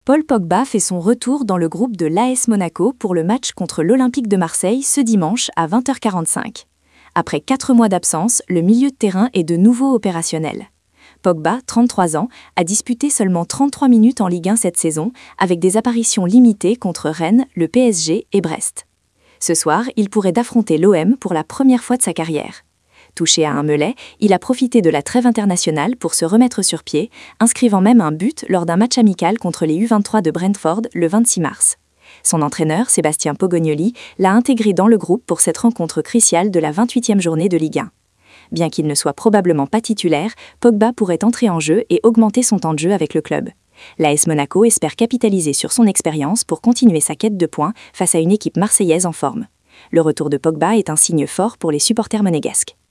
Paul Pogba fait son retour dans le groupe de l'AS Monaco pour le match contre l'Olympique de Marseille ce dimanche à 20h45. Après 4 mois d'absence, le milieu de terrain est de nouveau opérationnel. Pogba, 33 ans, a disputé seulement 33 minutes en Ligue 1 cette saison, avec des apparitions limitées contre Rennes, le PSG et Brest. Ce soir, il pourrait affronter l'OM pour la première fois de sa carrière. Touché à un mellet, il a profité de la trêve internationale pour se remettre sur pied, inscrivant même un but lors d'un match amical contre les U23 de Brentford le 26 mars. Son entraîneur, Sébastien Pogognoli, l'a intégré dans le groupe pour cette rencontre cruciale de la 28e journée de Ligue 1. Bien qu'il ne soit probablement pas titulaire, Pogba pourrait entrer en jeu et augmenter son temps de jeu avec le club. L'AS Monaco espère capitaliser sur son expérience pour continuer sa quête de points face à une équipe marseillaise en forme. Le retour de Pogba est un signe fort pour les supporters monégasques.